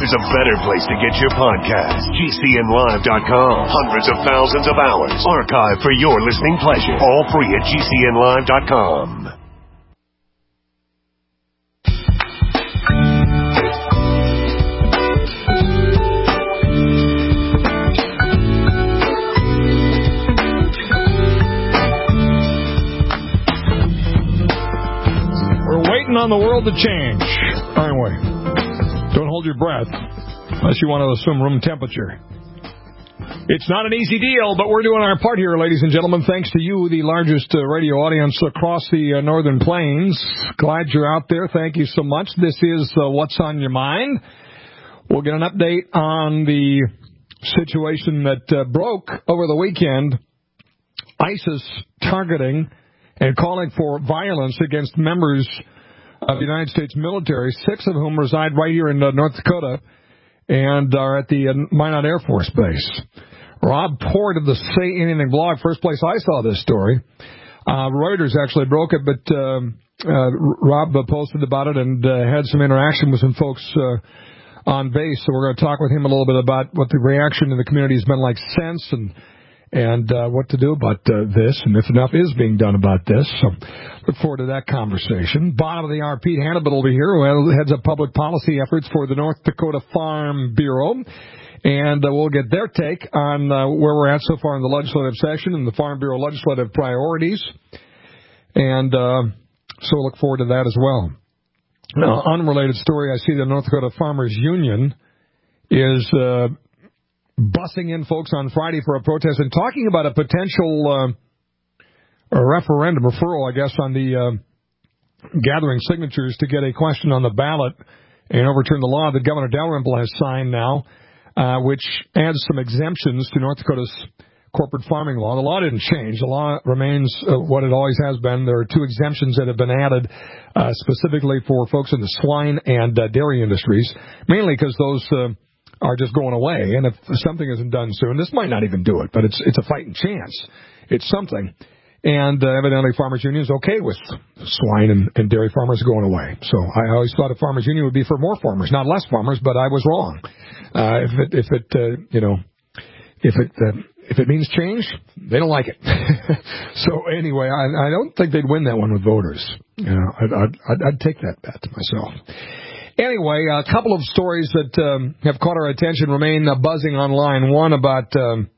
there's a better place to get your podcast. GCNlive.com. Hundreds of thousands of hours archived for your listening pleasure. All free at GCNlive.com. On the world to change, aren't we? Don't hold your breath unless you want to assume room temperature. It's not an easy deal, but we're doing our part here, ladies and gentlemen. Thanks to you, the largest radio audience across the Northern Plains. Glad you're out there. Thank you so much. This is What's on Your Mind. We'll get an update on the situation that broke over the weekend. ISIS targeting and calling for violence against members of the United States military, 6 of whom reside right here in North Dakota and are at the Minot Air Force Base. Rob Port of the Say Anything blog, first place I saw this story. Reuters actually broke it, but Rob posted about it and had some interaction with some folks on base. So we're going to talk with him a little bit about what the reaction in the community has been like since and what to do about this, and if enough is being done about this. So look forward to that conversation. Bottom of the hour, Pete Hannibal will be here, who heads up public policy efforts for the North Dakota Farm Bureau. And we'll get their take on where we're at so far in the legislative session and the Farm Bureau legislative priorities. And so we'll look forward to that as well. Now, unrelated story, I see the North Dakota Farmers Union is bussing in folks on Friday for a protest and talking about a potential referendum, referral, I guess, on the gathering signatures to get a question on the ballot and overturn the law that Governor Dalrymple has signed now, which adds some exemptions to North Dakota's corporate farming law. The law didn't change. The law remains what it always has been. There are 2 exemptions that have been added specifically for folks in the swine and dairy industries, mainly because those are just going away. And if something isn't done soon, this might not even do it, but it's a fighting chance. It's something. And evidently Farmers Union is okay with swine and dairy farmers going away. So I always thought a Farmers Union would be for more farmers, not less farmers, but I was wrong. If it means change, they don't like it. So anyway, I don't think they'd win that one with voters. You know, I'd take that bet myself. Anyway, a couple of stories that have caught our attention remain buzzing online. One about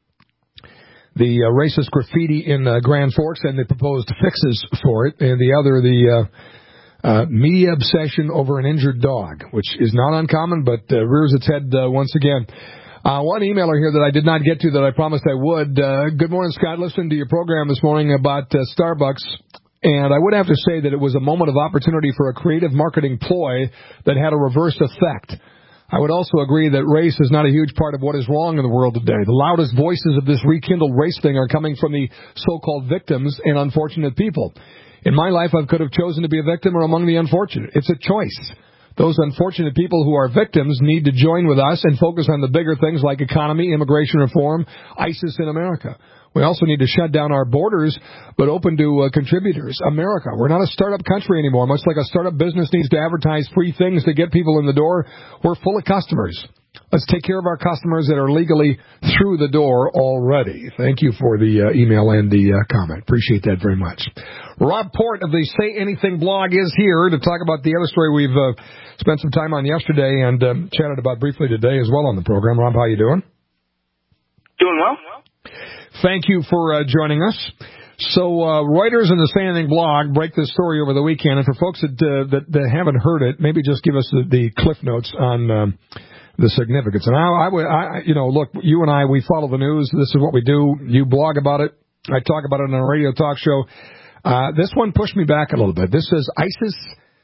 the racist graffiti in Grand Forks and the proposed fixes for it, and the other, the media obsession over an injured dog, which is not uncommon, but rears its head once again. One emailer here that I did not get to that I promised I would. Good morning, Scott. Listened to your program this morning about Starbucks. And I would have to say that it was a moment of opportunity for a creative marketing ploy that had a reverse effect. I would also agree that race is not a huge part of what is wrong in the world today. The loudest voices of this rekindled race thing are coming from the so-called victims and unfortunate people. In my life, I could have chosen to be a victim or among the unfortunate. It's a choice. Those unfortunate people who are victims need to join with us and focus on the bigger things like economy, immigration reform, ISIS in America. We also need to shut down our borders, but open to contributors. America, we're not a startup country anymore. Much like a startup business needs to advertise free things to get people in the door, we're full of customers. Let's take care of our customers that are legally through the door already. Thank you for the email and the comment. Appreciate that very much. Rob Port of the Say Anything blog is here to talk about the other story we've spent some time on yesterday and chatted about briefly today as well on the program. Rob, how you doing? Doing well. Thank you for joining us. So Reuters and the Say Anything blog break this story over the weekend. And for folks that haven't heard it, maybe just give us the cliff notes on the significance. And I look, you and I, we follow the news. This is what we do. You blog about it. I talk about it on a radio talk show. This one pushed me back a little bit. This says ISIS,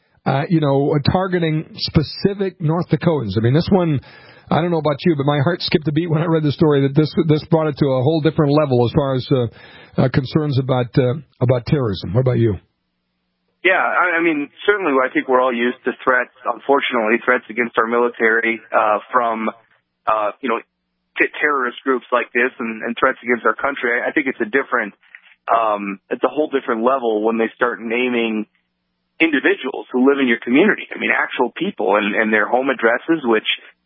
targeting specific North Dakotans. I mean, this one, I don't know about you, but my heart skipped a beat when I read the story that this brought it to a whole different level as far as concerns about terrorism. What about you? Yeah, I mean, certainly I think we're all used to threats, unfortunately, threats against our military from, terrorist groups like this and threats against our country. I think it's it's a whole different level when they start naming individuals who live in your community. I mean, actual people and their home addresses, which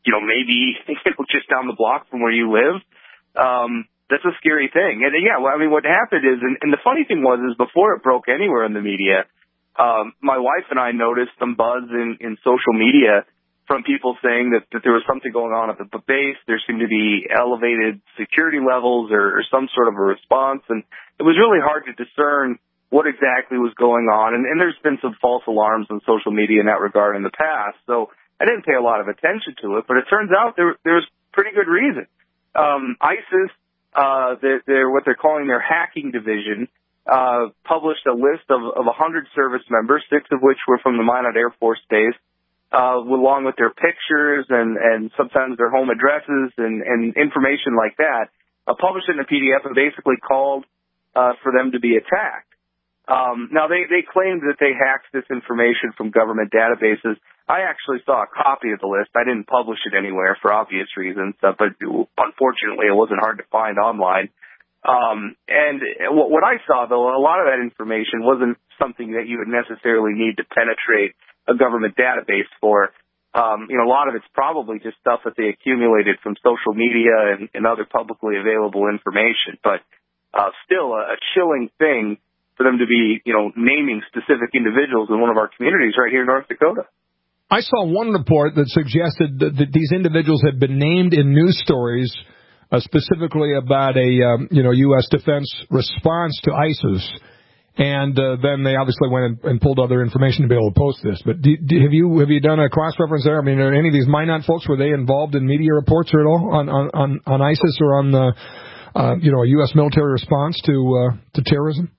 maybe just down the block from where you live. That's a scary thing. And yeah, well, I mean, what happened is, and the funny thing was before it broke anywhere in the media, my wife and I noticed some buzz in social media from people saying that there was something going on at the base. There seemed to be elevated security levels or some sort of a response. And it was really hard to discern what exactly was going on. And there's been some false alarms on social media in that regard in the past. So I didn't pay a lot of attention to it, but it turns out there was pretty good reason. ISIS, what they're calling their hacking division, published a list of 100 service members, 6 of which were from the Minot Air Force Base, along with their pictures and sometimes their home addresses and information like that, published it in a PDF and basically called for them to be attacked. Now, they claimed that they hacked this information from government databases. I actually saw a copy of the list. I didn't publish it anywhere for obvious reasons, but unfortunately it wasn't hard to find online. And what I saw, though, a lot of that information wasn't something that you would necessarily need to penetrate a government database for. A lot of it's probably just stuff that they accumulated from social media and other publicly available information. But still a chilling thing for them to be, naming specific individuals in one of our communities right here in North Dakota. I saw one report that suggested that these individuals had been named in news stories specifically about a U.S. defense response to ISIS. And then they obviously went and pulled other information to be able to post this. But have you done a cross-reference there? I mean, are any of these Minot folks, were they involved in media reports at all on ISIS or on the a U.S. military response to terrorism?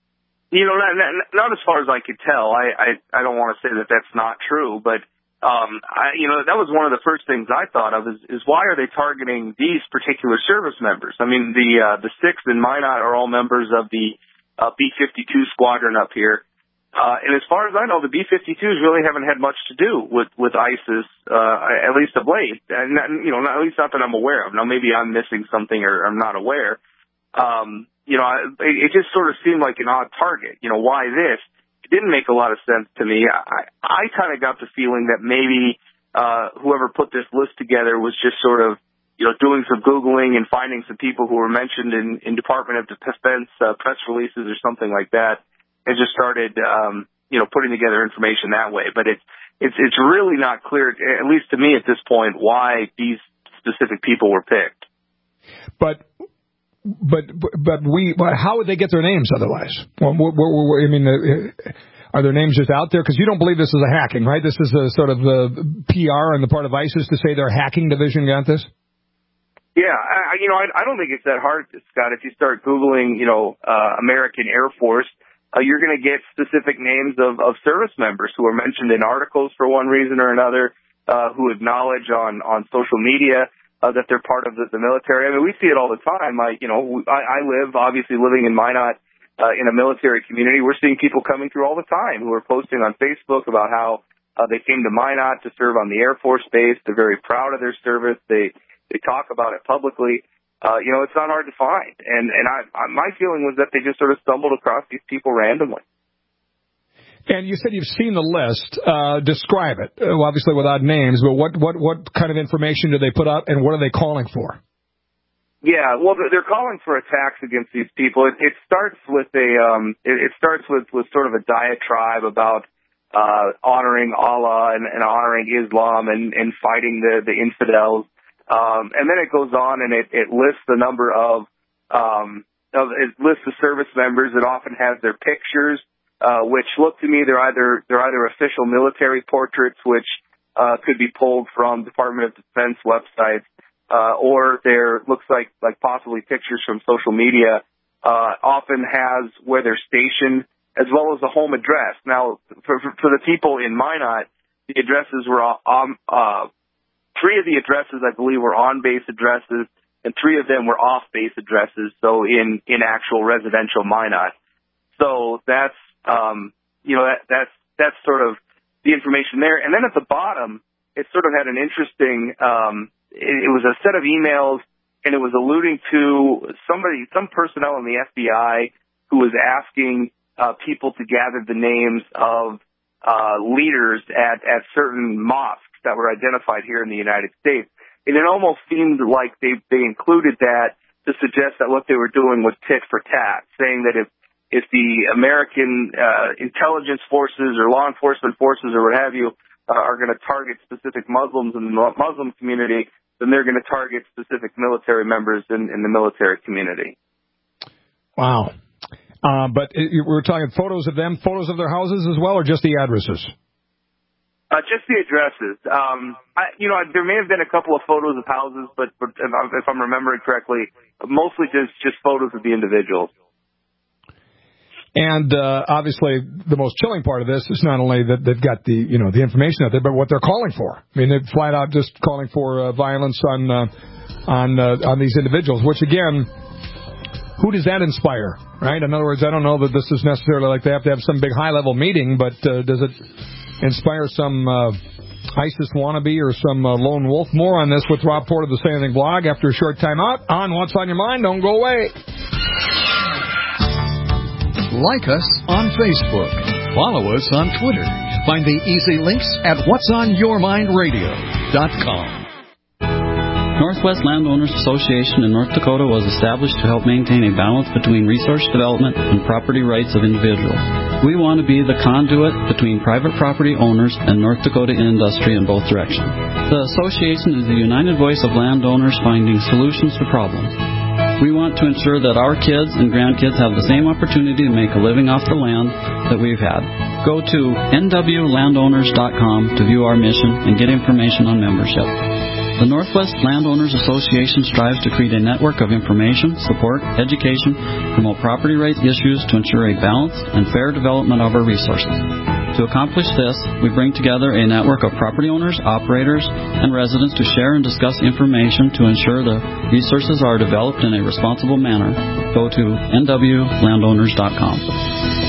Not as far as I could tell. I don't want to say that that's not true, but that was one of the first things I thought of is why are they targeting these particular service members? I mean, the 6th and Minot are all members of the B-52 squadron up here. And as far as I know, the B-52s really haven't had much to do with ISIS, at least of late. At least not that I'm aware of. Now, maybe I'm missing something or I'm not aware. It just sort of seemed like an odd target. Why this? It didn't make a lot of sense to me. I kind of got the feeling that maybe whoever put this list together was just sort of, doing some Googling and finding some people who were mentioned in Department of Defense press releases or something like that, and just started, putting together information that way. But it's really not clear, at least to me at this point, why these specific people were picked. But how would they get their names otherwise? Are their names just out there? Because you don't believe this is a hacking, right? This is a sort of PR on the part of ISIS to say their hacking division got this? Yeah, I don't think it's that hard, Scott. If you start Googling, American Air Force, you're going to get specific names of service members who are mentioned in articles for one reason or another, who acknowledge on social media that they're part of the military. I mean, we see it all the time. I live, obviously living in Minot, in a military community. We're seeing people coming through all the time who are posting on Facebook about how they came to Minot to serve on the Air Force Base. They're very proud of their service. They talk about it publicly. It's not hard to find. And my feeling was that they just sort of stumbled across these people randomly. And you said you've seen the list. Describe it, obviously without names, but what kind of information do they put out, and what are they calling for? Yeah, well, they're calling for attacks against these people. It starts with with sort of a diatribe about honoring Allah and honoring Islam and fighting the infidels. And then it goes on and it lists the number it lists the service members. It often has their pictures, which look to me they're either official military portraits, which could be pulled from Department of Defense websites, or looks like possibly pictures from social media. Often has where they're stationed as well as a home address. Now, for the people in Minot, the addresses were 3 of the addresses, I believe, were on-base addresses, and 3 of them were off-base addresses, so in actual residential Minot. So that's sort of the information there. And then at the bottom, it sort of had an interesting, it was a set of emails, and it was alluding to some personnel in the FBI who was asking people to gather the names of leaders at certain mosques that were identified here in the United States. And it almost seemed like they included that to suggest that what they were doing was tit for tat, saying that if the American intelligence forces or law enforcement forces or what have you are going to target specific Muslims in the Muslim community, then they're going to target specific military members in the military community. Wow. But we're talking photos of them, photos of their houses as well, or just the addresses? Just the addresses. There may have been a couple of photos of houses, but if I'm remembering correctly, mostly just photos of the individuals. And obviously, the most chilling part of this is not only that they've got the information out there, but what they're calling for. I mean, they're flat out just calling for violence on these individuals. Which again, who does that inspire? Right? In other words, I don't know that this is necessarily like they have to have some big high-level meeting, but does it inspire some ISIS wannabe or some lone wolf? More on this with Rob Porter of the Say Anything blog after a short time out on What's on Your Mind. Don't go away. Like us on Facebook. Follow us on Twitter. Find the easy links at whatsonyourmindradio.com. Northwest Landowners Association in North Dakota was established to help maintain a balance between resource development and property rights of individuals. We want to be the conduit between private property owners and North Dakota industry in both directions. The association is the united voice of landowners finding solutions to problems. We want to ensure that our kids and grandkids have the same opportunity to make a living off the land that we've had. Go to nwlandowners.com to view our mission and get information on membership. The Northwest Landowners Association strives to create a network of information, support, education, promote property rights issues to ensure a balanced and fair development of our resources. To accomplish this, we bring together a network of property owners, operators, and residents to share and discuss information to ensure the resources are developed in a responsible manner. Go to nwlandowners.com.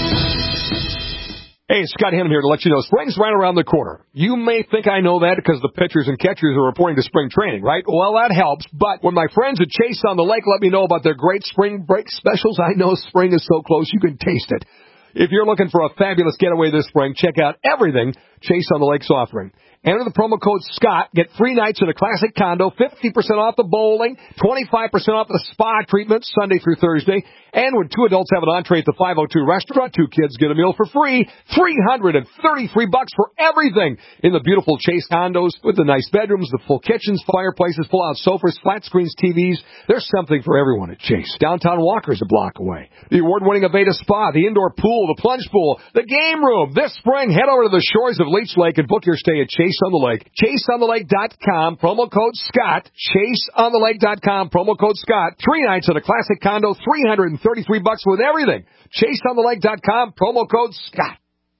Hey, Scott Hannon here to let you know spring's right around the corner. You may think I know that because the pitchers and catchers are reporting to spring training, right? Well, that helps, but when my friends at Chase on the Lake let me know about their great spring break specials, I know spring is so close you can taste it. If you're looking for a fabulous getaway this spring, check out everything Chase on the Lake's offering. Enter the promo code SCOTT, get 3 nights at a classic condo, 50% off the bowling, 25% off the spa treatment Sunday through Thursday, and when 2 adults have an entree at the 502 restaurant, 2 kids get a meal for free, $333 for everything in the beautiful Chase condos with the nice bedrooms, the full kitchens, fireplaces, pull-out sofas, flat screens, TVs. There's something for everyone at Chase. Downtown Walker's a block away. The award-winning Aveda Spa, the indoor pool, the plunge pool, the game room. This spring, head over to the shores of Leech Lake and book your stay at Chase on the Lake. ChaseOnTheLake.com, promo code Scott. ChaseOnTheLake.com, promo code Scott. 3 nights at a classic condo, $333 with everything. ChaseOnTheLake.com, promo code Scott.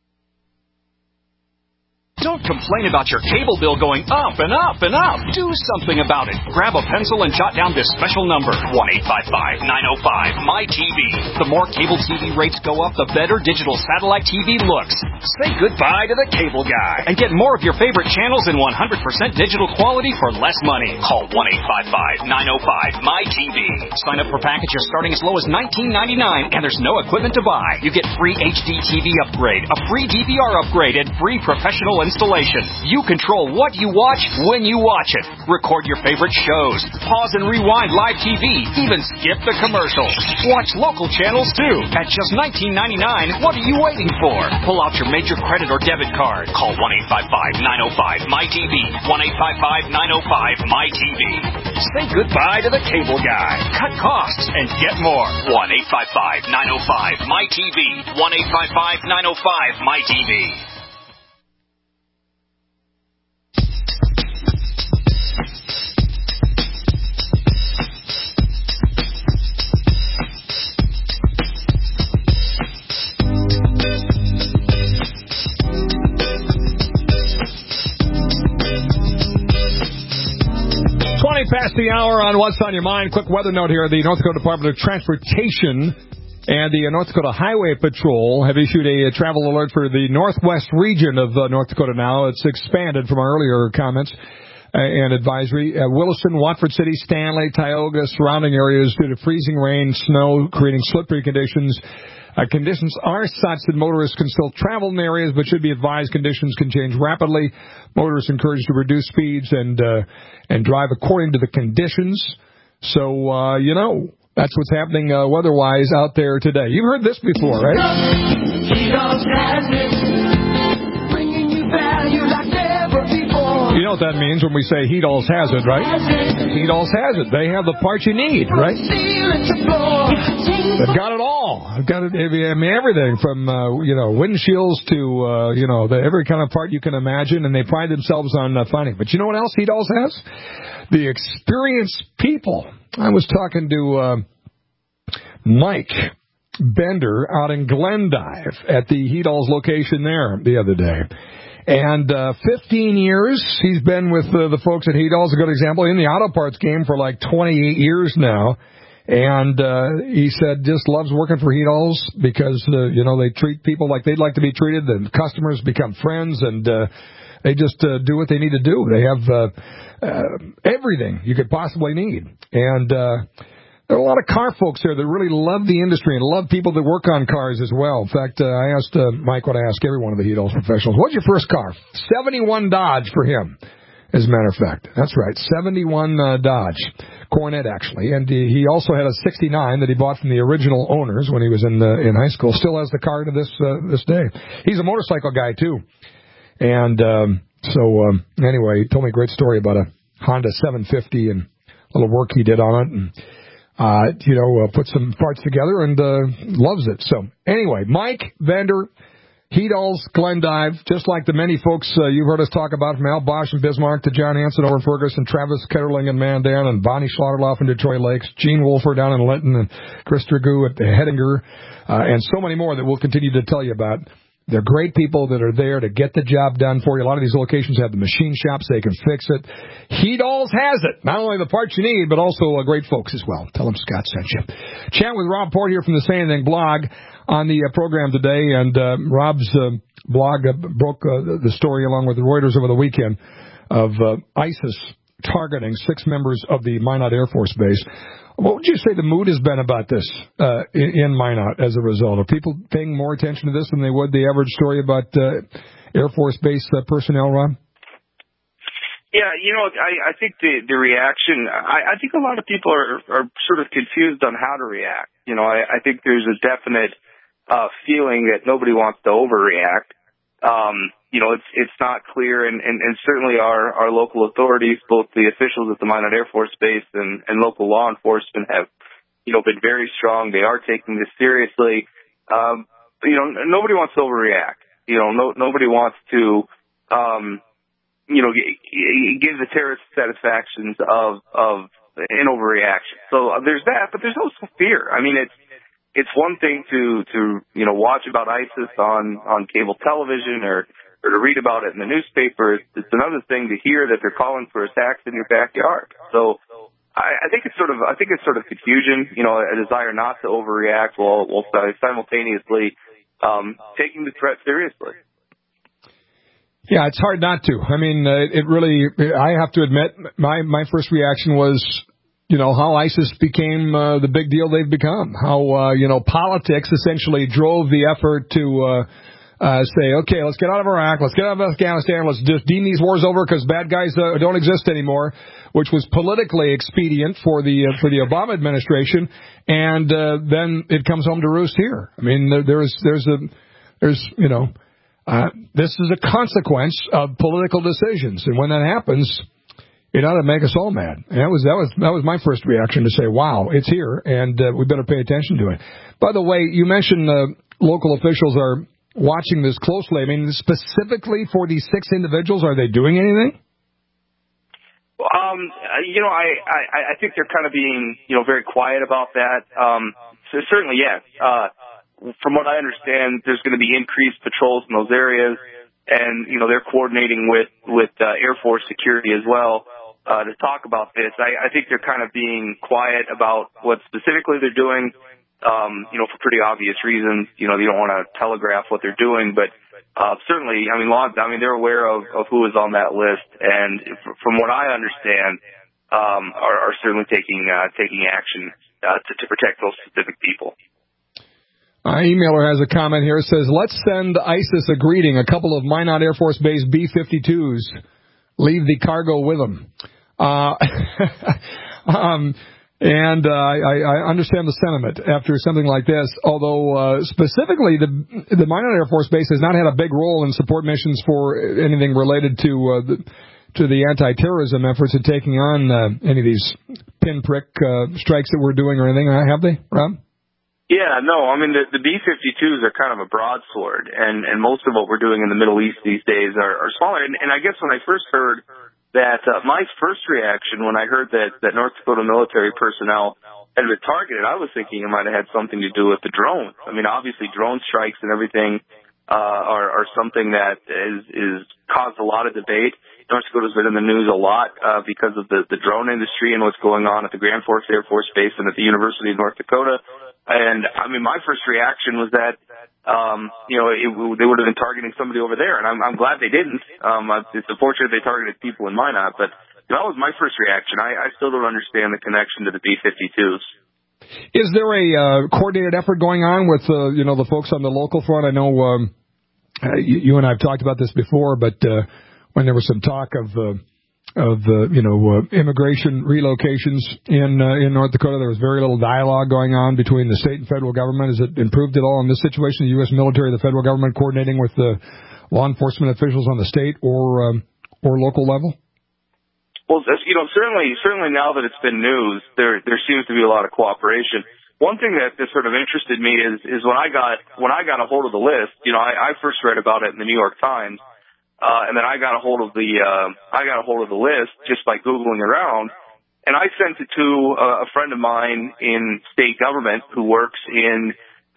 Don't complain about your cable bill going up and up and up. Do something about it. Grab a pencil and jot down this special number, 1-855-905-MyTV. The more cable TV rates go up, the better digital satellite TV looks. Say goodbye to the cable guy and get more of your favorite channels in 100% digital quality for less money. Call 1-855-905-MyTV. Sign up for packages starting as low as $19.99, and there's no equipment to buy. You get free HD TV upgrade, a free DVR upgrade, and free professional installation. You control what you watch when you watch it. Record your favorite shows. Pause and rewind live TV. Even skip the commercials. Watch local channels too. At just $19.99, what are you waiting for? Pull out your major credit or debit card. Call 1-855-905-MyTV. 1-855-905-MyTV. Say goodbye to the cable guy. Cut costs and get more. 1-855-905-MyTV. 1-855-905-MyTV. Past the hour on What's on Your Mind. Quick weather note here. The North Dakota Department of Transportation and the North Dakota Highway Patrol have issued a travel alert for the northwest region of North Dakota now. It's expanded from our earlier comments and advisory. Williston, Watford City, Stanley, Tioga, surrounding areas due to freezing rain, snow, creating slippery conditions. Conditions are such that motorists can still travel in areas, but should be advised conditions can change rapidly. Motorists encouraged to reduce speeds and drive according to the conditions. So, that's what's happening weather-wise out there today. You've heard this before, right? You know what that means when we say Heatall's has it, right? Heatall's has it. They have the parts you need, right? They've got it all. They've got it. I mean, everything from windshields to every kind of part you can imagine, and they pride themselves on finding. But you know what else Heatall's has? The experienced people. I was talking to Mike Bender out in Glendive at the Heatall's location there the other day. And 15 years he's been with the folks at Heatall's, a good example, in the auto parts game for like 28 years now. And he said just loves working for Heatall's because, they treat people like they'd like to be treated. The customers become friends, and they just do what they need to do. They have everything you could possibly need. And there are a lot of car folks there that really love the industry and love people that work on cars as well. In fact, I asked Mike what I ask every one of the Heatall's professionals. What's your first car? 71 Dodge for him, as a matter of fact. That's right, 71 Dodge. Coronet, actually. And he also had a 69 that he bought from the original owners when he was in high school. Still has the car to this day. He's a motorcycle guy, too. And anyway, he told me a great story about a Honda 750 and a little work he did on it. And put some parts together and loves it. So anyway, Mike Bender, Heatall's, Glendive, just like the many folks you've heard us talk about, from Al Bosch in Bismarck to John Hansen over in Ferguson, Travis Ketterling in Mandan, and Bonnie Schlotterloff in Detroit Lakes, Gene Wolfer down in Linton, and Chris Dragoo at Hettinger, and so many more that we'll continue to tell you about. They're great people that are there to get the job done for you. A lot of these locations have the machine shops. They can fix it. Heatall's has it. Not only the parts you need, but also great folks as well. Tell them Scott sent you. Chat with Rob Port here from the Say Anything blog on the program today. And Rob's blog broke the story along with Reuters over the weekend of ISIS targeting 6 members of the Minot Air Force Base. What would you say the mood has been about this in Minot as a result? Are people paying more attention to this than they would the average story about Air Force Base personnel, Rob? Yeah, I think the reaction, I think a lot of people are sort of confused on how to react. I think there's a definite feeling that nobody wants to overreact. It's not clear, and certainly our local authorities, both the officials at the Minot Air Force Base and local law enforcement have, been very strong. They are taking this seriously. Nobody wants to overreact. Nobody wants to, give the terrorist satisfactions of an overreaction. So there's that, but there's also fear. I mean, it's one thing to watch about ISIS on cable television or to read about it in the newspaper. It's another thing to hear that they're calling for attacks in your backyard. So I think it's sort of confusion, a desire not to overreact while simultaneously taking the threat seriously. Yeah, it's hard not to. I mean, I have to admit, my first reaction was, how ISIS became the big deal they've become. How, politics essentially drove the effort to say, okay, let's get out of Iraq, let's get out of Afghanistan, let's just deem these wars over because bad guys don't exist anymore, which was politically expedient for the Obama administration, and then it comes home to roost here. I mean, this is a consequence of political decisions, and when that happens, it ought to make us all mad. And that was my first reaction, to say, wow, it's here, and we better pay attention to it. By the way, you mentioned local officials are watching this closely. I mean, specifically for these 6 individuals, are they doing anything? I think they're kind of being, very quiet about that. So certainly, yes. From what I understand, there's going to be increased patrols in those areas, and they're coordinating with Air Force security as well to talk about this. I think they're kind of being quiet about what specifically they're doing. For pretty obvious reasons. They don't want to telegraph what they're doing, but certainly, they're aware of who is on that list, and from what I understand, are certainly taking action to protect those specific people. Our emailer has a comment here. It says, let's send ISIS a greeting. A couple of Minot Air Force Base B-52s. Leave the cargo with them. I understand the sentiment after something like this, although specifically the Minot Air Force Base has not had a big role in support missions for anything related to the anti-terrorism efforts of taking on any of these pinprick strikes that we're doing or anything, have they, Rob? Yeah, no, I mean, the B-52s are kind of a broadsword, and most of what we're doing in the Middle East these days are smaller. And I guess when I first heard that, my first reaction when I heard that North Dakota military personnel had been targeted, I was thinking it might have had something to do with the drones. I mean, obviously drone strikes and everything are something that is caused a lot of debate. North Dakota's been in the news a lot because of the drone industry and what's going on at the Grand Forks Air Force Base and at the University of North Dakota. And, I mean, my first reaction was that, they would have been targeting somebody over there, and I'm glad they didn't. It's unfortunate they targeted people in Minot, but that was my first reaction. I still don't understand the connection to the B-52s. Is there a coordinated effort going on with, the folks on the local front? I know you and I have talked about this before, but when there was some talk of immigration relocations in North Dakota, there was very little dialogue going on between the state and federal government. Has it improved at all in this situation? The U.S. military, the federal government coordinating with the law enforcement officials on the state or local level? Well, certainly now that it's been news, there seems to be a lot of cooperation. One thing that sort of interested me is when I got a hold of the list. I first read about it in the New York Times. And then I got a hold of the list just by Googling around, and I sent it to a friend of mine in state government who works in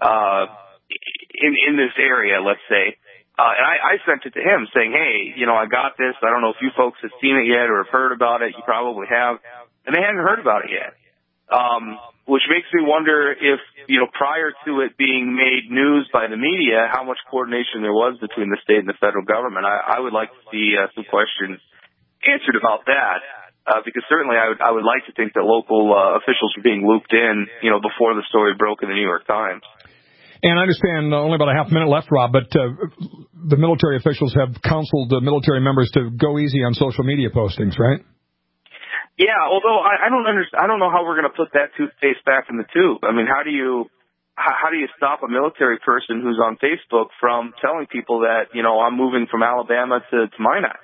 this area, let's say. And I sent it to him saying, hey, I got this. I don't know if you folks have seen it yet or have heard about it. You probably have. And they hadn't heard about it yet. Which makes me wonder if, prior to it being made news by the media, how much coordination there was between the state and the federal government. I would like to see some questions answered about that, because certainly I would like to think that local officials were being looped in, before the story broke in the New York Times. And I understand only about a half minute left, Rob, but the military officials have counseled the military members to go easy on social media postings, right? Yeah, although I don't know how we're going to put that toothpaste back in the tube. I mean, how do you stop a military person who's on Facebook from telling people that, I'm moving from Alabama to Minot?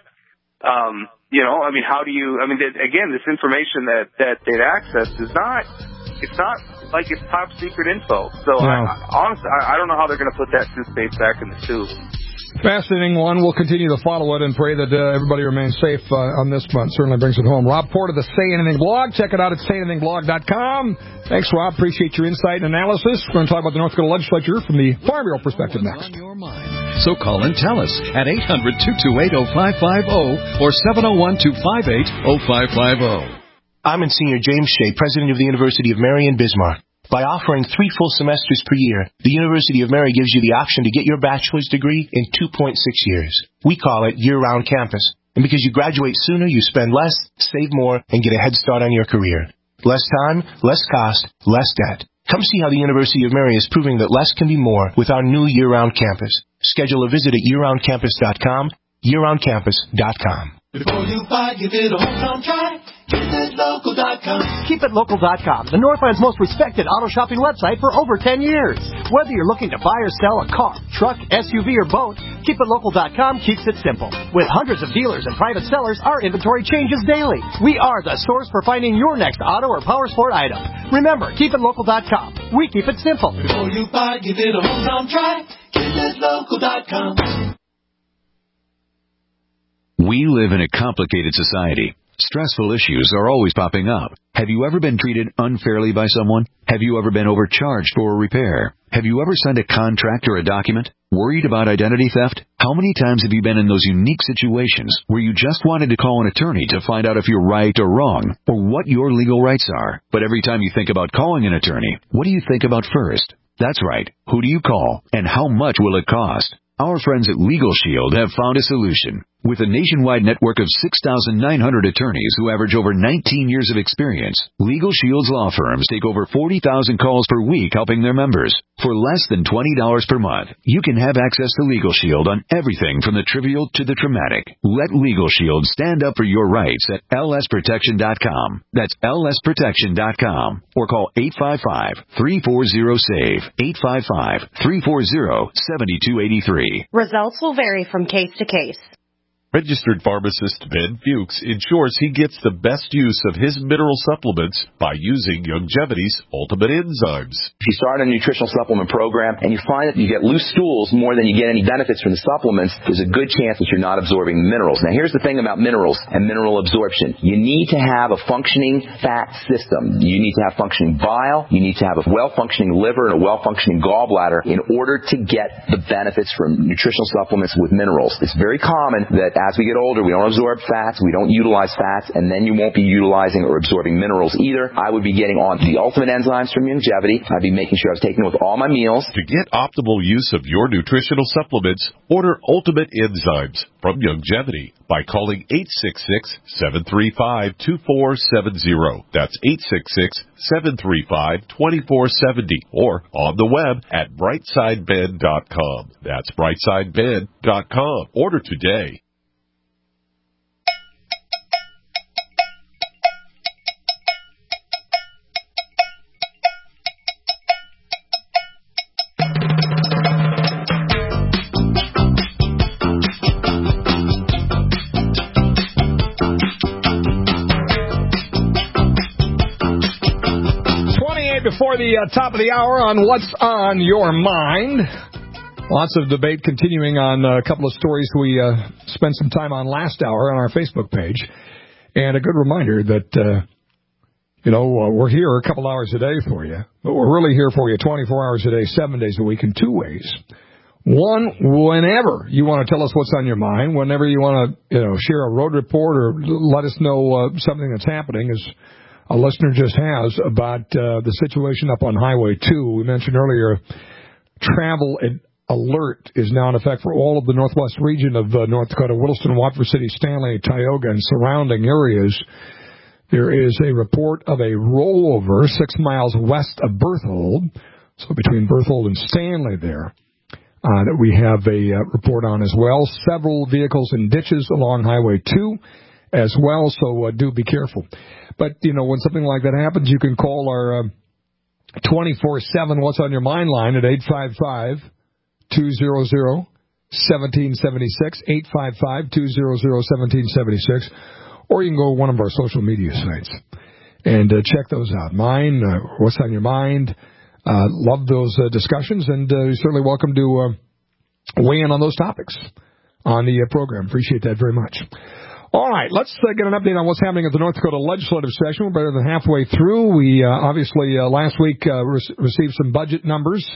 Again, this information that they'd accessed it's not like it's top secret info. So no. Honestly, I don't know how they're going to put that toothpaste back in the tube. Fascinating one. We'll continue to follow it and pray that everybody remains safe on this month. Certainly brings it home. Rob Porter, the Say Anything blog. Check it out at sayanythingblog.com. Thanks, Rob. Appreciate your insight and analysis. We're going to talk about the North Dakota legislature from the Farm Bureau perspective next. On your mind. So call and tell us at 800-228-0550 or 701-258-0550. I'm Monsignor James Shea, president of the University of Mary in Bismarck. By offering 3 full semesters per year, the University of Mary gives you the option to get your bachelor's degree in 2.6 years. We call it year-round campus. And because you graduate sooner, you spend less, save more, and get a head start on your career. Less time, less cost, less debt. Come see how the University of Mary is proving that less can be more with our new year-round campus. Schedule a visit at yearroundcampus.com, yearroundcampus.com. Before you buy, give it a hometown try. KeepItLocal.com. KeepItLocal.com, the Northland's most respected auto shopping website for over 10 years. Whether you're looking to buy or sell a car, truck, SUV, or boat, KeepItLocal.com keeps it simple. With hundreds of dealers and private sellers, our inventory changes daily. We are the source for finding your next auto or power sport item. Remember, KeepItLocal.com. We keep it simple. Before you buy, give it a hometown try. KeepItLocal.com. We live in a complicated society. Stressful issues are always popping up. Have you ever been treated unfairly by someone? Have you ever been overcharged for a repair? Have you ever signed a contract or a document? Worried about identity theft? How many times have you been in those unique situations where you just wanted to call an attorney to find out if you're right or wrong, or what your legal rights are? But every time you think about calling an attorney, what do you think about first? That's right. Who do you call, and how much will it cost? Our friends at Legal Shield have found a solution. With a nationwide network of 6,900 attorneys who average over 19 years of experience, Legal Shield's law firms take over 40,000 calls per week helping their members. For less than $20 per month, you can have access to Legal Shield on everything from the trivial to the traumatic. Let Legal Shield stand up for your rights at lsprotection.com. That's lsprotection.com. Or call 855-340-SAVE. 855-340-7283. Results will vary from case to case. Registered pharmacist Ben Fuchs ensures he gets the best use of his mineral supplements by using Youngevity's Ultimate Enzymes. If you start a nutritional supplement program and you find that you get loose stools more than you get any benefits from the supplements, there's a good chance that you're not absorbing the minerals. Now, here's the thing about minerals and mineral absorption. You need to have a functioning fat system. You need to have functioning bile. You need to have a well-functioning liver and a well-functioning gallbladder in order to get the benefits from nutritional supplements with minerals. It's very common that as we get older, we don't absorb fats, we don't utilize fats, and then you won't be utilizing or absorbing minerals either. I would be getting on the Ultimate Enzymes from Youngevity. I'd be making sure I was taking it with all my meals. To get optimal use of your nutritional supplements, order Ultimate Enzymes from Youngevity by calling 866-735-2470. That's 866-735-2470. Or on the web at brightsideben.com. That's brightsideben.com. Order today. Before the top of the hour on What's on Your Mind. Lots of debate continuing on a couple of stories we spent some time on last hour on our Facebook page. And a good reminder that, we're here a couple hours a day for you. But we're really here for you 24 hours a day, 7 days a week in two ways. One, whenever you want to tell us what's on your mind, whenever you want to, share a road report or let us know something that's happening, as a listener just has, about the situation up on Highway 2. We mentioned earlier, travel alert is now in effect for all of the northwest region of North Dakota, Williston, Watford City, Stanley, Tioga, and surrounding areas. There is a report of a rollover 6 miles west of Berthold, so between Berthold and Stanley there, that we have a report on as well. Several vehicles in ditches along Highway 2 as well, so do be careful. But, when something like that happens, you can call our 24/7 What's on Your Mind line at 855-200-1776, 855-200-1776, or you can go to one of our social media sites and check those out. Mine, What's on Your Mind, love those discussions, and you're certainly welcome to weigh in on those topics on the program. Appreciate that very much. All right, let's get an update on what's happening at the North Dakota legislative session. We're better than halfway through. We obviously last week received some budget numbers.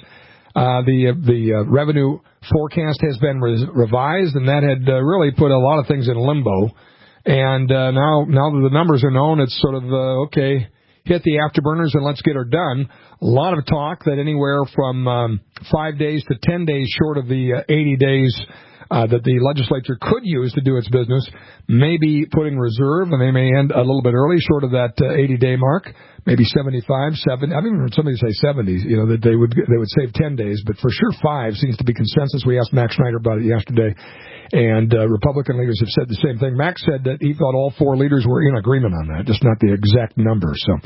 The revenue forecast has been revised, and that had really put a lot of things in limbo. And now that the numbers are known, it's sort of, okay, hit the afterburners and let's get her done. A lot of talk that anywhere from 5 days to 10 days short of the 80 days that the legislature could use to do its business, may be putting reserve, and they may end a little bit early, short of that 80-day mark, maybe 75, 70. I've even heard somebody say 70, that they would save 10 days, but for sure 5 seems to be consensus. We asked Max Schneider about it yesterday, and Republican leaders have said the same thing. Max said that he thought all 4 leaders were in agreement on that, just not the exact number. So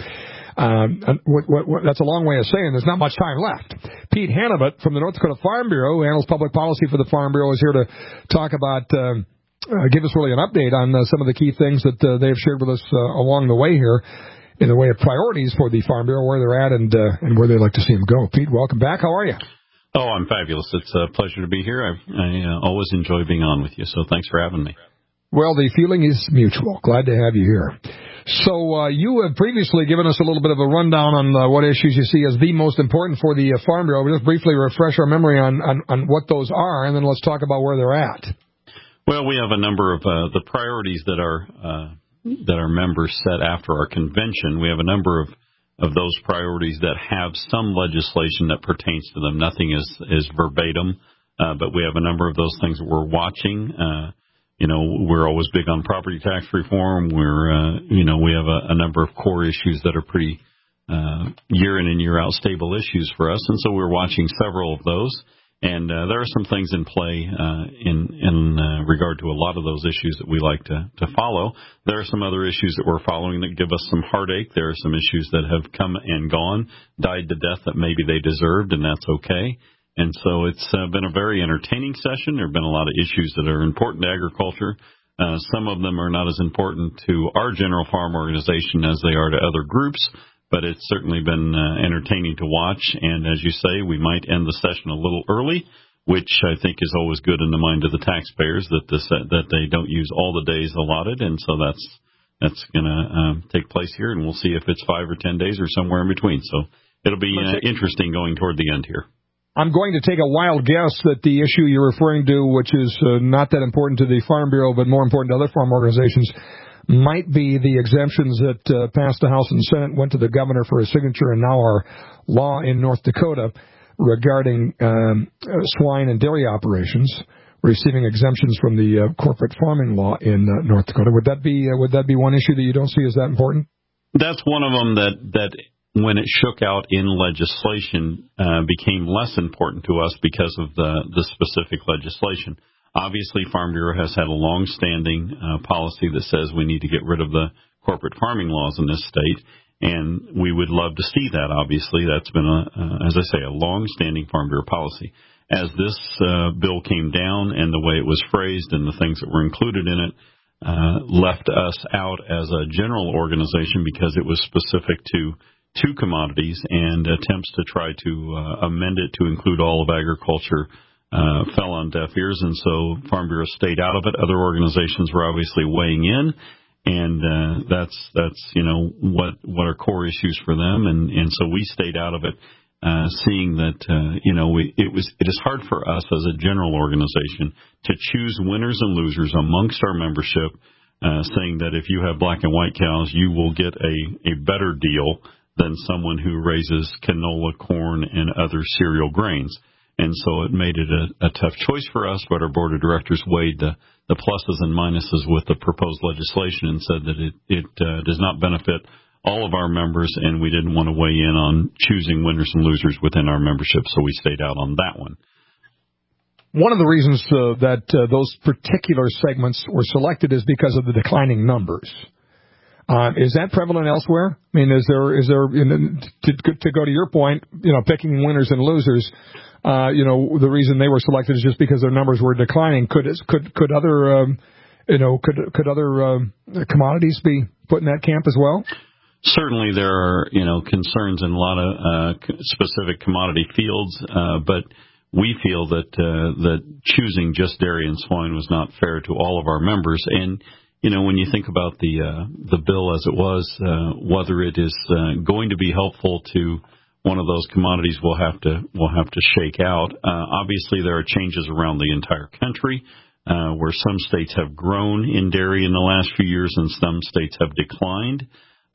that's a long way of saying there's not much time left. Pete Hannibut from the North Dakota Farm Bureau, who handles public policy for the Farm Bureau, is here to talk about, give us really an update on some of the key things that they have shared with us along the way here in the way of priorities for the Farm Bureau, where they're at and where they'd like to see them go. Pete, welcome back. How are you? Oh, I'm fabulous. It's a pleasure to be here. I always enjoy being on with you, so thanks for having me. Well, the feeling is mutual. Glad to have you here. So you have previously given us a little bit of a rundown on what issues you see as the most important for the Farm Bureau. We'll just briefly refresh our memory on what those are, and then let's talk about where they're at. Well, we have a number of the priorities that our members set after our convention. We have a number of those priorities that have some legislation that pertains to them. Nothing is verbatim, but we have a number of those things that we're watching. we're always big on property tax reform. We have a number of core issues that are pretty year in and year out stable issues for us, and so we're watching several of those. And there are some things in play in regard to a lot of those issues that we like to follow. There are some other issues that we're following that give us some heartache. There are some issues that have come and gone, died the death that maybe they deserved, and that's okay. And so it's been a very entertaining session. There have been a lot of issues that are important to agriculture. Some of them are not as important to our general farm organization as they are to other groups. But it's certainly been entertaining to watch. And as you say, we might end the session a little early, which I think is always good in the mind of the taxpayers that they don't use all the days allotted. And so that's going to take place here. And we'll see if it's 5 or 10 days or somewhere in between. So it'll be interesting going toward the end here. I'm going to take a wild guess that the issue you're referring to, which is not that important to the Farm Bureau, but more important to other farm organizations, might be the exemptions that passed the House and Senate, went to the governor for a signature, and now are law in North Dakota regarding swine and dairy operations receiving exemptions from the corporate farming law in North Dakota. Would that be one issue that you don't see as that important? That's one of them that when it shook out in legislation became less important to us because of the specific legislation. Obviously, Farm Bureau has had a long-standing policy that says we need to get rid of the corporate farming laws in this state, and we would love to see that. Obviously, that's been, as I say, a long-standing Farm Bureau policy. As this bill came down and the way it was phrased and the things that were included in it left us out as a general organization because it was specific to two commodities, and attempts to try to amend it to include all of agriculture fell on deaf ears, and so Farm Bureau stayed out of it. Other organizations were obviously weighing in, and that's what are core issues for them, and so we stayed out of it, seeing that it is hard for us as a general organization to choose winners and losers amongst our membership, saying that if you have black and white cows, you will get a better deal than someone who raises canola, corn, and other cereal grains. And so it made it a tough choice for us, but our board of directors weighed the pluses and minuses with the proposed legislation and said that it does not benefit all of our members, and we didn't want to weigh in on choosing winners and losers within our membership, so we stayed out on that one. One of the reasons that those particular segments were selected is because of the declining numbers. Is that prevalent elsewhere? I mean, is there to go to your point, picking winners and losers, the reason they were selected is just because their numbers were declining. Could other commodities be put in that camp as well? Certainly there are, concerns in a lot of specific commodity fields, but we feel that choosing just dairy and swine was not fair to all of our members. And when you think about the bill as it was, whether it is going to be helpful to one of those commodities, we'll have to shake out. Obviously, there are changes around the entire country, where some states have grown in dairy in the last few years and some states have declined.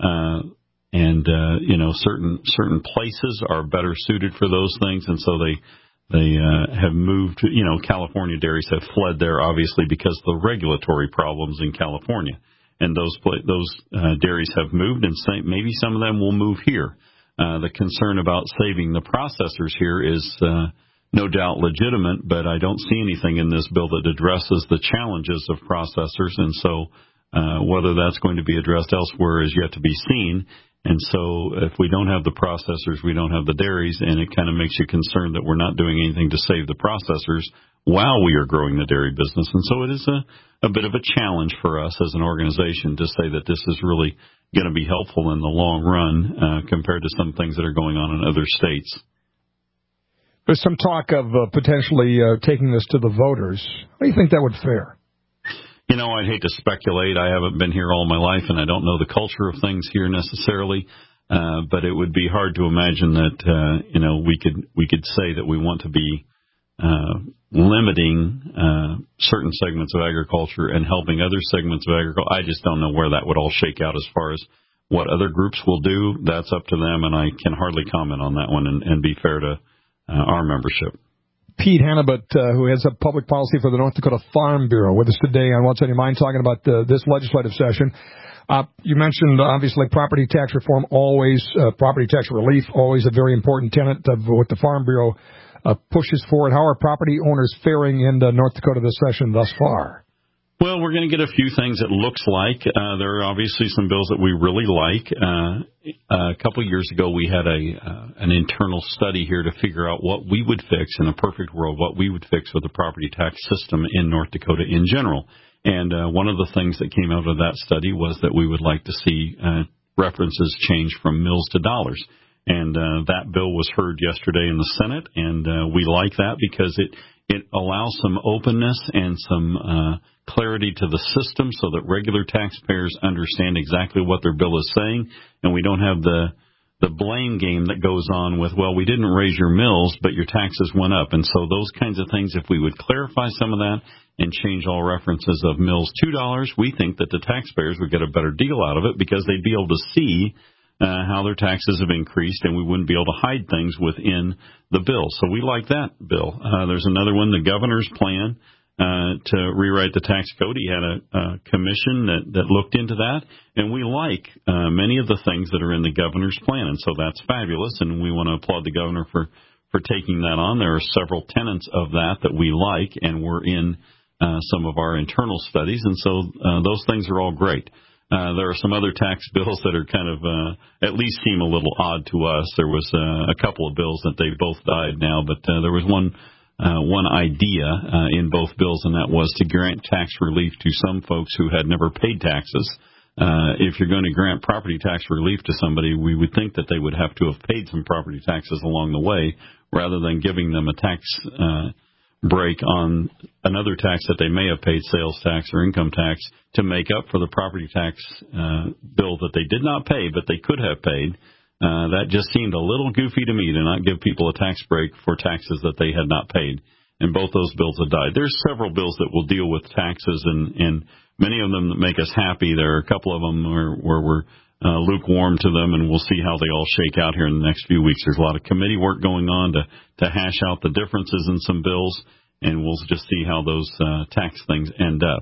Certain places are better suited for those things, and so they have moved. California dairies have fled there, obviously, because of the regulatory problems in California, and those dairies have moved, and maybe some of them will move here. The concern about saving the processors here is no doubt legitimate, but I don't see anything in this bill that addresses the challenges of processors, and so whether that's going to be addressed elsewhere is yet to be seen. And so if we don't have the processors, we don't have the dairies, and it kind of makes you concerned that we're not doing anything to save the processors while we are growing the dairy business. And so it is a bit of a challenge for us as an organization to say that this is really going to be helpful in the long run compared to some things that are going on in other states. There's some talk of potentially taking this to the voters. How do you think that would fare? I'd hate to speculate. I haven't been here all my life, and I don't know the culture of things here necessarily. But it would be hard to imagine that we could say that we want to be limiting certain segments of agriculture and helping other segments of agriculture. I just don't know where that would all shake out as far as what other groups will do. That's up to them, and I can hardly comment on that one and be fair to our membership. Pete Hannibut, who heads up public policy for the North Dakota Farm Bureau, with us today on What's on Your Mind, talking about this legislative session. You mentioned, obviously, property tax reform always, property tax relief, always a very important tenet of what the Farm Bureau pushes forward. How are property owners faring in North Dakota this session thus far? Well, we're going to get a few things, it looks like. There are obviously some bills that we really like. A couple of years ago, we had an internal study here to figure out what we would fix in a perfect world, what we would fix with the property tax system in North Dakota in general. And one of the things that came out of that study was that we would like to see references change from mills to dollars. And that bill was heard yesterday in the Senate, and we like that because it allows some openness and some clarity to the system so that regular taxpayers understand exactly what their bill is saying, and we don't have the blame game that goes on with, well, we didn't raise your mills, but your taxes went up. And so those kinds of things, if we would clarify some of that and change all references of mills to dollars, we think that the taxpayers would get a better deal out of it because they'd be able to see how their taxes have increased, and we wouldn't be able to hide things within the bill. So we like that bill. There's another one, the governor's plan to rewrite the tax code. He had a commission that looked into that, and we like many of the things that are in the governor's plan, and so that's fabulous, and we want to applaud the governor for taking that on. There are several tenets of that we like, and we're in some of our internal studies, and so those things are all great. There are some other tax bills that are kind of at least seem a little odd to us. There was a couple of bills that they both died now, but there was one idea in both bills, and that was to grant tax relief to some folks who had never paid taxes. If you're going to grant property tax relief to somebody, we would think that they would have to have paid some property taxes along the way, rather than giving them a tax break on another tax that they may have paid, sales tax or income tax, to make up for the property tax bill that they did not pay, but they could have paid. That just seemed a little goofy to me to not give people a tax break for taxes that they had not paid. And both those bills have died. There's several bills that will deal with taxes, and many of them that make us happy. There are a couple of them where we're lukewarm to them, and we'll see how they all shake out here in the next few weeks. There's a lot of committee work going on to hash out the differences in some bills, and we'll just see how those tax things end up.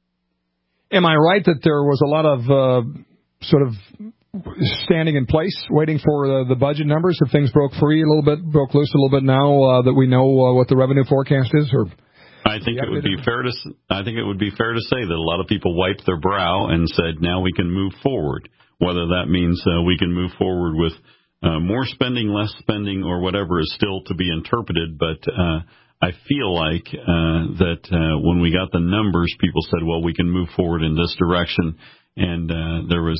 Am I right that there was a lot of sort of standing in place, waiting for the budget numbers? If things broke loose a little bit now that we know what the revenue forecast is, or I think it would be fair to say that a lot of people wiped their brow and said, now we can move forward. Whether that means we can move forward with more spending, less spending, or whatever is still to be interpreted. But I feel like that when we got the numbers, people said, well, we can move forward in this direction. And there was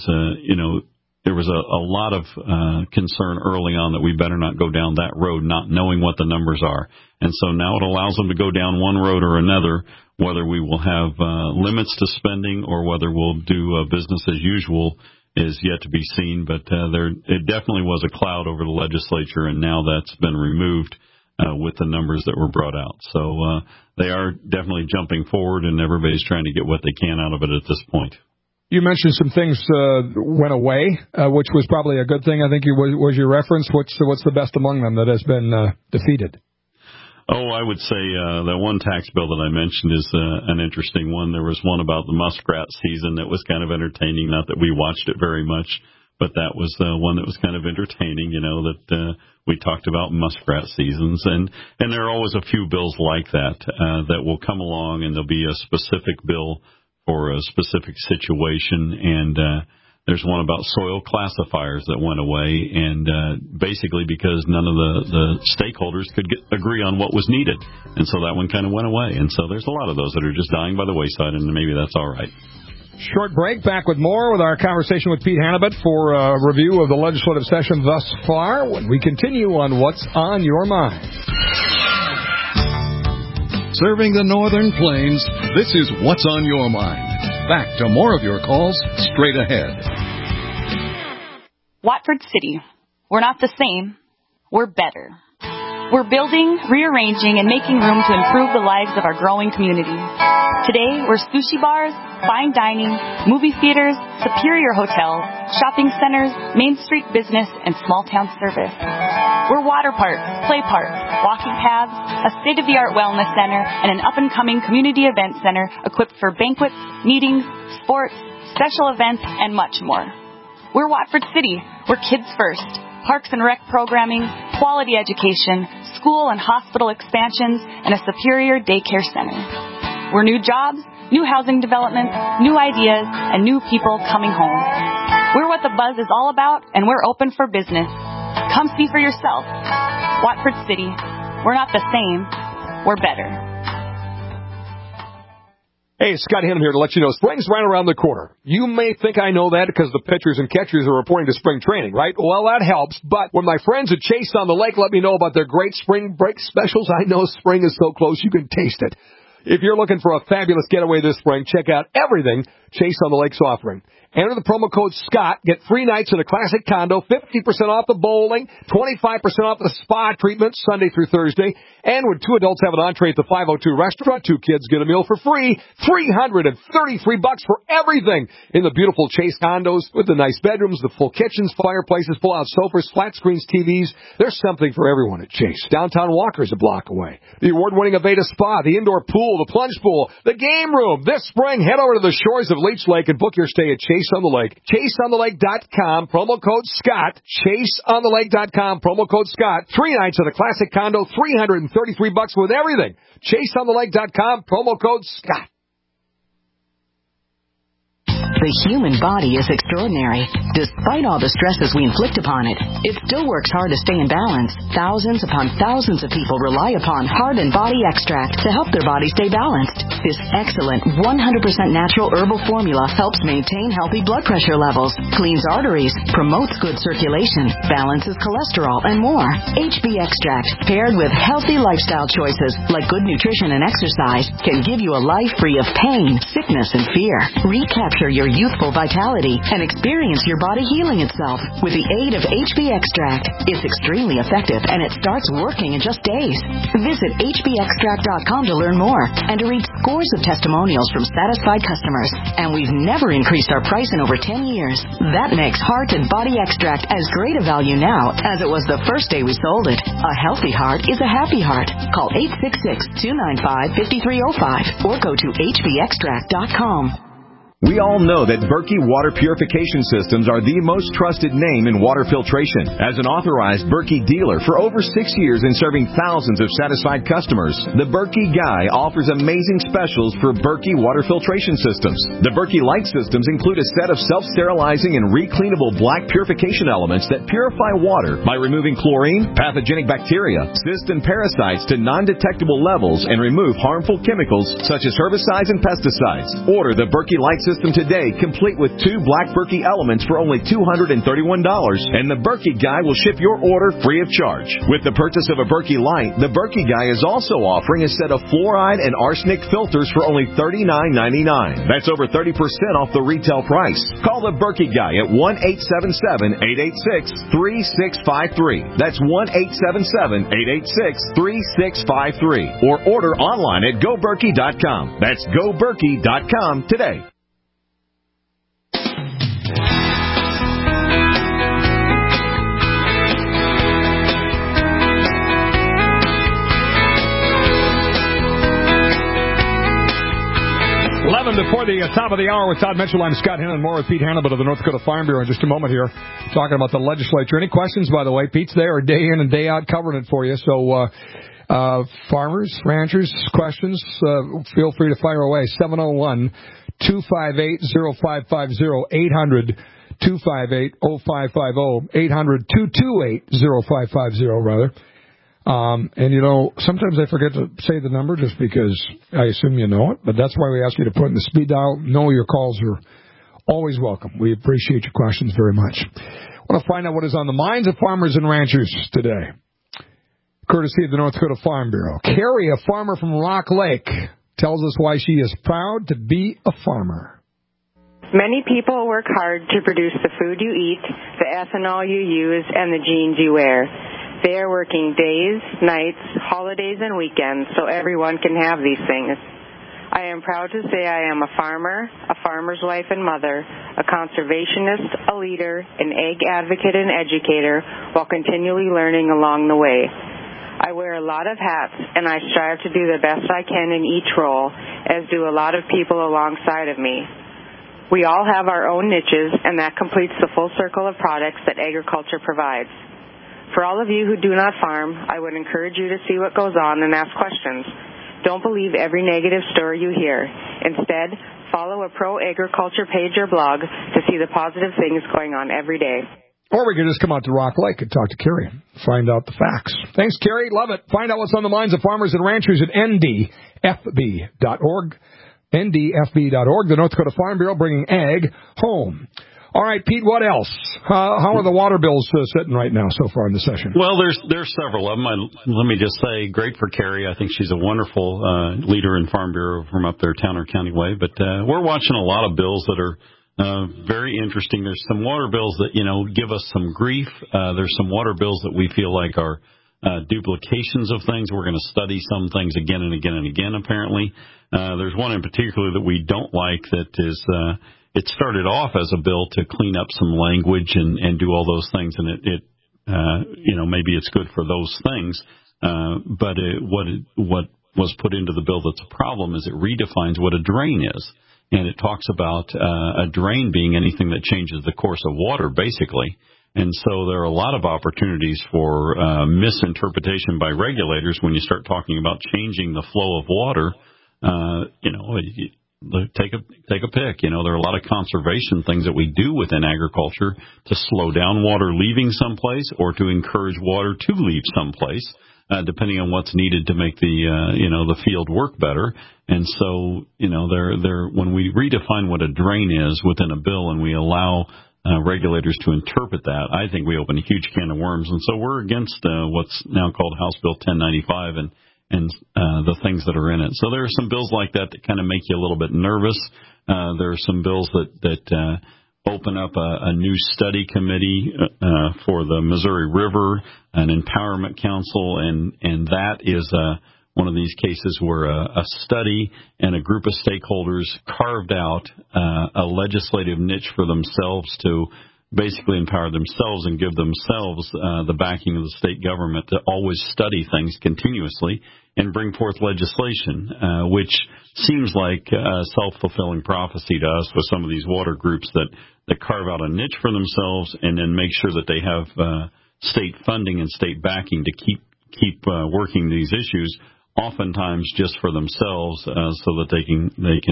a lot of concern early on that we better not go down that road, not knowing what the numbers are. And so now it allows them to go down one road or another, whether we will have limits to spending or whether we'll do business as usual is yet to be seen. But it definitely was a cloud over the legislature, and now that's been removed with the numbers that were brought out. So they are definitely jumping forward, and everybody's trying to get what they can out of it at this point. You mentioned some things went away, which was probably a good thing. I think was your reference. What's the best among them that has been defeated? Oh, I would say that one tax bill that I mentioned is an interesting one. There was one about the muskrat season that was kind of entertaining. Not that we watched it very much, but that was one that was kind of entertaining, that we talked about muskrat seasons. And there are always a few bills like that that will come along, and there'll be a specific bill for a specific situation. And there's one about soil classifiers that went away, and basically because none of the stakeholders could agree on what was needed. And so that one kind of went away. And so there's a lot of those that are just dying by the wayside, and maybe that's all right. Short break. Back with more with our conversation with Pete Hannibut for a review of the legislative session thus far when we continue on What's on Your Mind. Serving the Northern Plains, this is What's on Your Mind. Back to more of your calls straight ahead. Watford City. We're not the same. We're better. We're building, rearranging, and making room to improve the lives of our growing community. Today, we're sushi bars, fine dining, movie theaters, superior hotels, shopping centers, Main Street business, and small town service. We're water parks, play parks, walking paths, a state-of-the-art wellness center, and an up-and-coming community event center equipped for banquets, meetings, sports, special events, and much more. We're Watford City. We're kids first. Parks and rec programming, quality education, school and hospital expansions, and a superior daycare center. We're new jobs, new housing development, new ideas, and new people coming home. We're what the buzz is all about, and we're open for business. Come see for yourself. Watford City. We're not the same. We're better. Hey, Scott Hannum here to let you know spring's right around the corner. You may think I know that because the pitchers and catchers are reporting to spring training, right? Well, that helps, but when my friends at Chase on the Lake let me know about their great spring break specials, I know spring is so close you can taste it. If you're looking for a fabulous getaway this spring, check out everything Chase on the Lake's offering. Enter the promo code SCOTT, get 3 nights in a classic condo, 50% off the bowling, 25% off the spa treatment Sunday through Thursday, and when 2 adults have an entree at the 502 restaurant, 2 kids get a meal for free, $333 for everything in the beautiful Chase condos with the nice bedrooms, the full kitchens, fireplaces, pull-out sofas, flat screens, TVs. There's something for everyone at Chase. Downtown Walker's a block away. The award-winning Aveda Spa, the indoor pool, the plunge pool, the game room. This spring, head over to the shores of Leech Lake and book your stay at Chase on the Lake. ChaseOnTheLake.com, promo code Scott. ChaseOnTheLake.com, promo code Scott. 3 nights at a classic condo, $333 with everything. ChaseOnTheLake.com, promo code Scott. The human body is extraordinary. Despite all the stresses we inflict upon it, it still works hard to stay in balance. Thousands upon thousands of people rely upon Heart and Body Extract to help their body stay balanced. This excellent 100% natural herbal formula helps maintain healthy blood pressure levels, cleans arteries, promotes good circulation, balances cholesterol, and more. HB Extract, paired with healthy lifestyle choices like good nutrition and exercise, can give you a life free of pain, sickness, and fear. Recapture your youthful vitality and experience your body healing itself with the aid of HB Extract. It's extremely effective and it starts working in just days. Visit hbextract.com to learn more and to read scores of testimonials from satisfied customers. And we've never increased our price in over 10 years. That makes Heart and Body Extract as great a value now as it was the first day we sold it. A healthy heart is a happy heart. Call 866-295-5305 or go to hbextract.com. We all know that Berkey Water Purification Systems are the most trusted name in water filtration. As an authorized Berkey dealer for over 6 years and serving thousands of satisfied customers, the Berkey Guy offers amazing specials for Berkey Water Filtration Systems. The Berkey Light Systems include a set of self-sterilizing and recleanable black purification elements that purify water by removing chlorine, pathogenic bacteria, cysts, and parasites to non-detectable levels and remove harmful chemicals such as herbicides and pesticides. Order the Berkey Light System today, complete with 2 black Berkey elements for only $231, and the Berkey Guy will ship your order free of charge. With the purchase of a Berkey Light, the Berkey Guy is also offering a set of fluoride and arsenic filters for only $39.99. That's over 30% off the retail price. Call the Berkey Guy at 1-877-886-3653. That's 1-877-886-3653. Or order online at GoBerkey.com. That's GoBerkey.com today. 11 before the top of the hour with Todd Mitchell. I'm Scott Hannon, more with Pete Hannibal of the North Dakota Farm Bureau in just a moment here, talking about the legislature. Any questions, by the way? Pete's there day in and day out covering it for you. So farmers, ranchers, questions, feel free to fire away. 701-258-0550, 800-258-0550, 800-228-0550, rather. And, you know, sometimes I forget to say the number just because I assume you know it, but that's why we ask you to put in the speed dial. Know your calls are always welcome. We appreciate your questions very much. I want to find out what is on the minds of farmers and ranchers today, courtesy of the North Dakota Farm Bureau. Carrie, a farmer from Rock Lake, tells us why she is proud to be a farmer. Many people work hard to produce the food you eat, the ethanol you use, and the jeans you wear. They are working days, nights, holidays, and weekends so everyone can have these things. I am proud to say I am a farmer, a farmer's wife and mother, a conservationist, a leader, an egg advocate and educator, while continually learning along the way. I wear a lot of hats, and I strive to do the best I can in each role, as do a lot of people alongside of me. We all have our own niches, and that completes the full circle of products that agriculture provides. For all of you who do not farm, I would encourage you to see what goes on and ask questions. Don't believe every negative story you hear. Instead, follow a pro-agriculture page or blog to see the positive things going on every day. Or we could just come out to Rock Lake and talk to Carrie, find out the facts. Thanks, Carrie. Love it. Find out what's on the minds of farmers and ranchers at ndfb.org. ndfb.org, the North Dakota Farm Bureau, bringing ag home. All right, Pete, what else? How are the water bills sitting right now so far in the session? Well, there's several of them. Let me just say, great for Carrie. I think she's a wonderful leader in Farm Bureau from up there, Towner County way. But we're watching a lot of bills that are very interesting. There's some water bills that, give us some grief. There's some water bills that we feel like are duplications of things. We're going to study some things again and again and again, apparently. There's one in particular that we don't like that is... It started off as a bill to clean up some language and do all those things, and it maybe it's good for those things. But what was put into the bill that's a problem is it redefines what a drain is, and it talks about a drain being anything that changes the course of water, basically. And so there are a lot of opportunities for misinterpretation by regulators when you start talking about changing the flow of water. Take a pick. There are a lot of conservation things that we do within agriculture to slow down water leaving someplace or to encourage water to leave someplace, depending on what's needed to make the field work better. And so, when we redefine what a drain is within a bill and we allow regulators to interpret that, I think we open a huge can of worms. And so we're against what's now called House Bill 1095 and the things that are in it. So there are some bills like that kind of make you a little bit nervous. There are some bills that open up a new study committee for the Missouri River, an empowerment council, and that is one of these cases where a study and a group of stakeholders carved out a legislative niche for themselves to basically empower themselves and give themselves the backing of the state government to always study things continuously and bring forth legislation, which seems like a self-fulfilling prophecy to us with some of these water groups that carve out a niche for themselves and then make sure that they have state funding and state backing to keep working these issues, oftentimes just for themselves, so that they can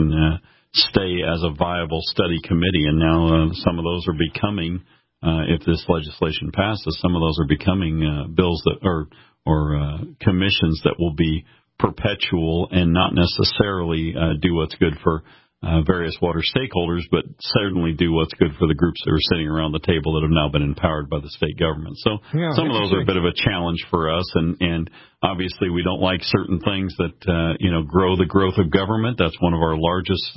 stay as a viable study committee. And now some of those are becoming, if this legislation passes, some of those are becoming bills that or commissions that will be perpetual and not necessarily do what's good for various water stakeholders, but certainly do what's good for the groups that are sitting around the table that have now been empowered by the state government. So some of those are a bit of a challenge for us, and obviously we don't like certain things that grow the growth of government. That's one of our largest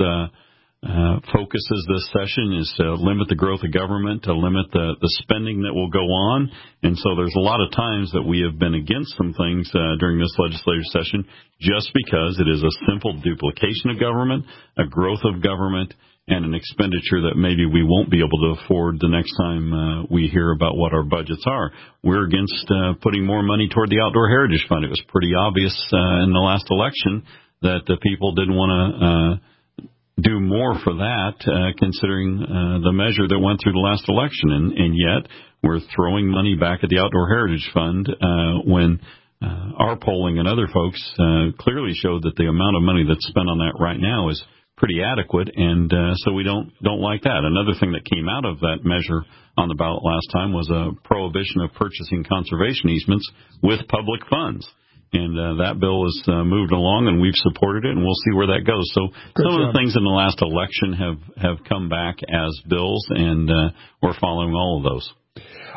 focuses this session, is to limit the growth of government, to limit the spending that will go on. And so there's a lot of times that we have been against some things during this legislative session just because it is a simple duplication of government, a growth of government, and an expenditure that maybe we won't be able to afford the next time we hear about what our budgets are. We're against putting more money toward the Outdoor Heritage Fund. It was pretty obvious in the last election that the people didn't want to do more for that, considering the measure that went through the last election. And yet we're throwing money back at the Outdoor Heritage Fund when our polling and other folks clearly showed that the amount of money that's spent on that right now is pretty adequate. And so we don't like that. Another thing that came out of that measure on the ballot last time was a prohibition of purchasing conservation easements with public funds. And that bill has moved along, and we've supported it, and we'll see where that goes. So some of the things in the last election have come back as bills, and we're following all of those.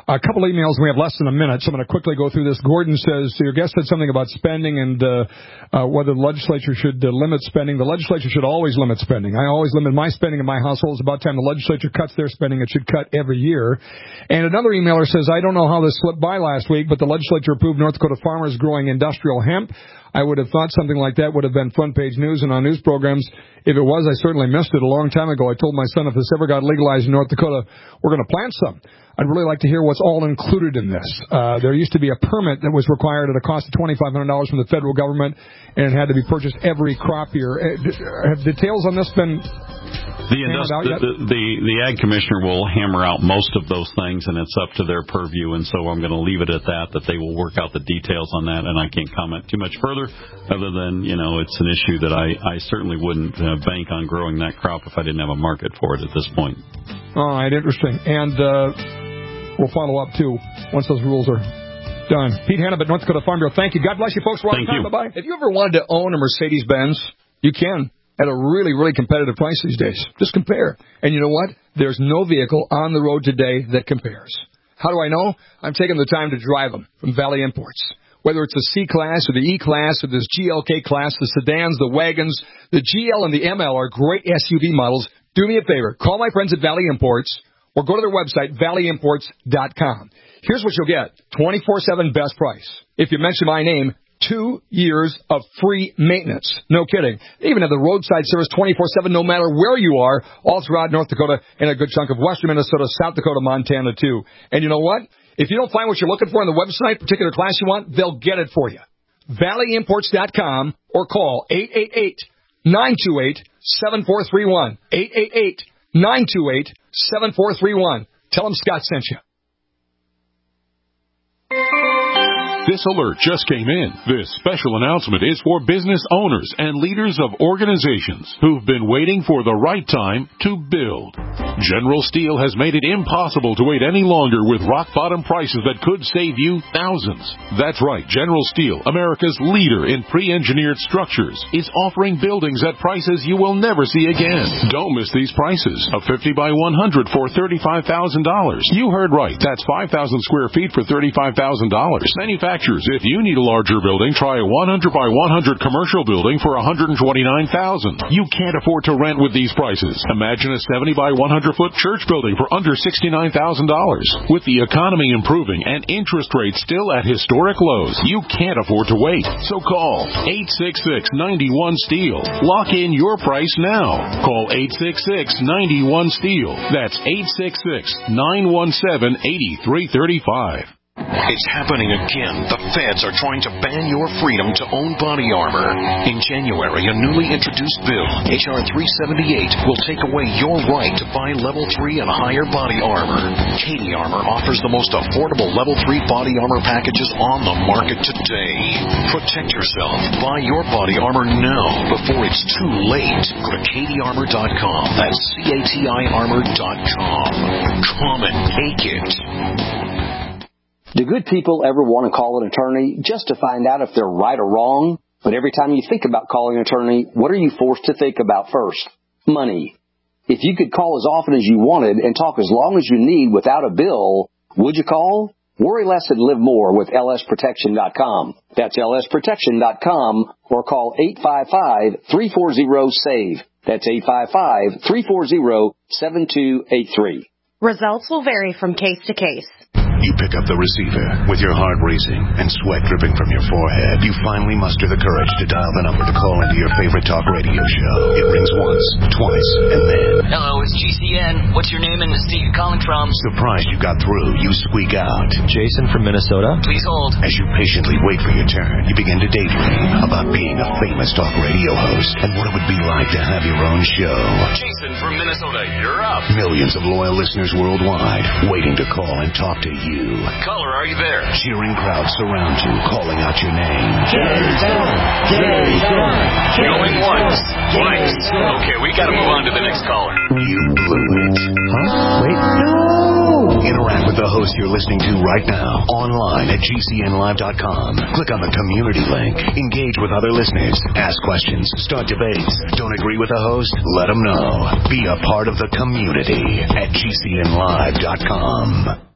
A couple emails. We have less than a minute, so I'm going to quickly go through this. Gordon says, your guest said something about spending and whether the legislature should limit spending. The legislature should always limit spending. I always limit my spending in my household. It's about time the legislature cuts their spending. It should cut every year. And another emailer says, I don't know how this slipped by last week, but the legislature approved North Dakota farmers growing industrial hemp. I would have thought something like that would have been front-page news and on news programs. If it was, I certainly missed it a long time ago. I told my son if this ever got legalized in North Dakota, we're going to plant some. I'd really like to hear what's all included in this. There used to be a permit that was required at a cost of $2,500 from the federal government, and it had to be purchased every crop year. Have details on this been hammered out yet? The Ag Commissioner will hammer out most of those things, and it's up to their purview, and so I'm going to leave it at that they will work out the details on that, and I can't comment too much further other than, it's an issue that I certainly wouldn't bank on growing that crop if I didn't have a market for it at this point. All right, interesting. And we'll follow up, too, once those rules are done. Pete Hannah at North Dakota Farm Bureau. Thank you. God bless you, folks. We're out of time. Bye-bye. If you ever wanted to own a Mercedes-Benz, you can at a really, really competitive price these days. Just compare. And you know what? There's no vehicle on the road today that compares. How do I know? I'm taking the time to drive them from Valley Imports. Whether it's the C-Class or the E-Class or this GLK class, the sedans, the wagons, the GL and the ML are great SUV models. Do me a favor. Call my friends at Valley Imports or go to their website, valleyimports.com. Here's what you'll get. 24/7 best price. If you mention my name, 2 years of free maintenance. No kidding. They even have the roadside service 24/7 no matter where you are, all throughout North Dakota and a good chunk of western Minnesota, South Dakota, Montana, too. And you know what? If you don't find what you're looking for on the website, particular class you want, they'll get it for you. ValleyImports.com or call 888-928-7431. 888-928-7431. Tell them Scott sent you. This alert just came in. This special announcement is for business owners and leaders of organizations who've been waiting for the right time to build. General Steel has made it impossible to wait any longer with rock-bottom prices that could save you thousands. That's right. General Steel, America's leader in pre-engineered structures, is offering buildings at prices you will never see again. Don't miss these prices. A 50 by 100 for $35,000. You heard right. That's 5,000 square feet for $35,000. Manufacturers, if you need a larger building, try a 100 by 100 commercial building for $129,000. You can't afford to rent with these prices. Imagine a 70 by 100-foot church building for under $69,000. With the economy improving and interest rates still at historic lows, you can't afford to wait. So call 866-91-STEEL. Lock in your price now. Call 866-91-STEEL. That's 866-917-8335. It's happening again. The feds are trying to ban your freedom to own body armor. In January, a newly introduced bill, H.R. 378, will take away your right to buy Level 3 and higher body armor. Katie Armor offers the most affordable Level 3 body armor packages on the market today. Protect yourself. Buy your body armor now before it's too late. Go to katiearmor.com. That's CATIarmor.com. Come and take it. Do good people ever want to call an attorney just to find out if they're right or wrong? But every time you think about calling an attorney, what are you forced to think about first? Money. If you could call as often as you wanted and talk as long as you need without a bill, would you call? Worry less and live more with lsprotection.com. That's lsprotection.com or call 855-340-SAVE. That's 855-340-7283. Results will vary from case to case. You pick up the receiver with your heart racing and sweat dripping from your forehead. You finally muster the courage to dial the number to call into your favorite talk radio show. It rings once, twice, and then... Hello, it's GCN. What's your name and the state you're calling from? Surprised you got through, you squeak out. Jason from Minnesota. Please hold. As you patiently wait for your turn, you begin to daydream about being a famous talk radio host and what it would be like to have your own show. Jason from Minnesota, you're up. Millions of loyal listeners worldwide waiting to call and talk to you. Caller, are you there? Cheering crowds surround you, calling out your name. Jason! Jason! Going once, twice. Okay, we gotta move on to the next caller. You blew it. Huh? Wait, no! Interact with the host you're listening to right now, online at GCNlive.com. Click on the community link. Engage with other listeners. Ask questions. Start debates. Don't agree with the host? Let them know. Be a part of the community at GCNlive.com.